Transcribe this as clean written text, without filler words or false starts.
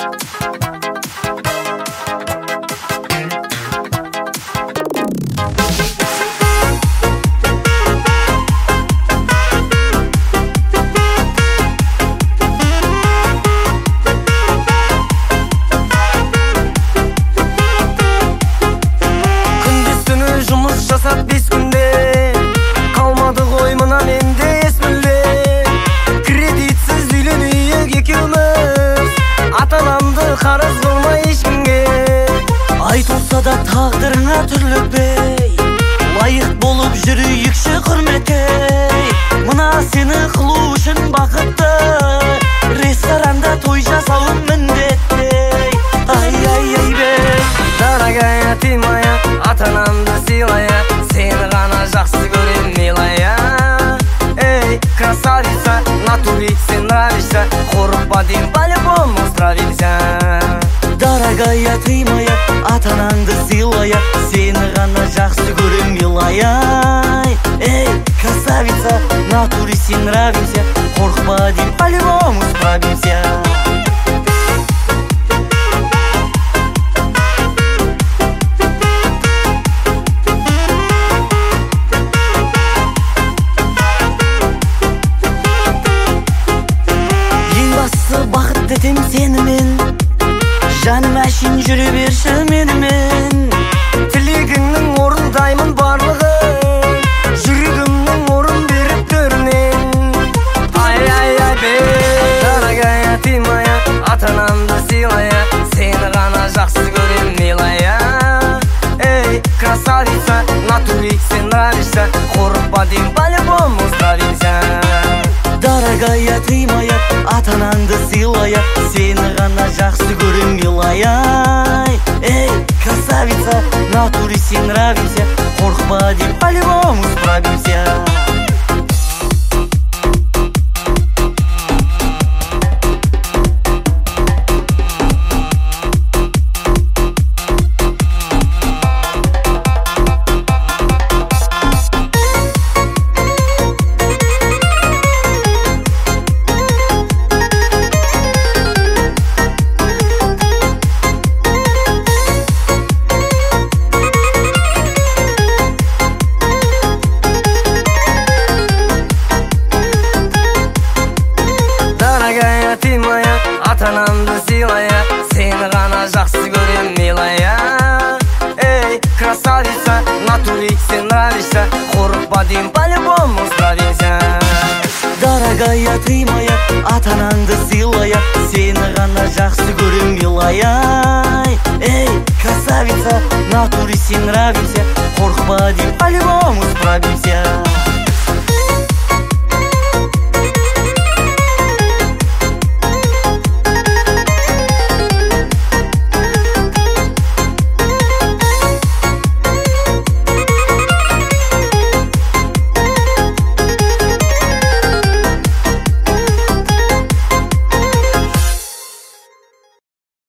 Biz günde kalmadı koymuna mende esminde. Kreditsiz uylanıyık ekimiz, atalandı karaz kılma ешкімге. Ayt olsa da taqdirine türlük bey, layık bolup жүрüyükші құрметтей. Мына seni қылу үшін бақытты, restoranda той жасауым міндеттей. Ай бей, Дорогая ты моя, ата-анамды сыйлая, сені ғана жақсы көрем милая. Эй, красавица, натуре сен нравишься, қорықпа дейм, по-любому справимся. Дорогая ты моя, ата-анаңды сыйлая, сені ғана жақсы көрем милая. Эй, красавица, натуре сен нравимся, қорықпа дейм, по-любому справимся. Бақыт етем сенімен, жаным әшейін жүре берші менімен. Тілегіңнің орындаймын барлығын, жүрегімнің орын беріп төрінен. Ай бей, дорогая ты моя, ата-анамды сыйлая, сені ғана жақсы көрем милая. Эй, красавица, натуре сен нравишься, қорықпа дейм, по-любому справимся. Дорогая ты моя, ата-анаңды сыйлая, сені ғана жақсы көрем милая. Эй, красавица, натуре сен нравимся, қорықпа дейм, по-любому справимся. Ты моя, ата-анамды сыйлая, сені ғана жақсы көрем милая. Эй, красавица, натуре сен нравишься, қорықпа дейм, по-любому справимся. Дорогая ты моя, ата-анаңды сыйлая, сені ғана жақсы көрем милая. Эй, красавица, натуре сен нравимся, қорықпа дейм, по-любому справимся.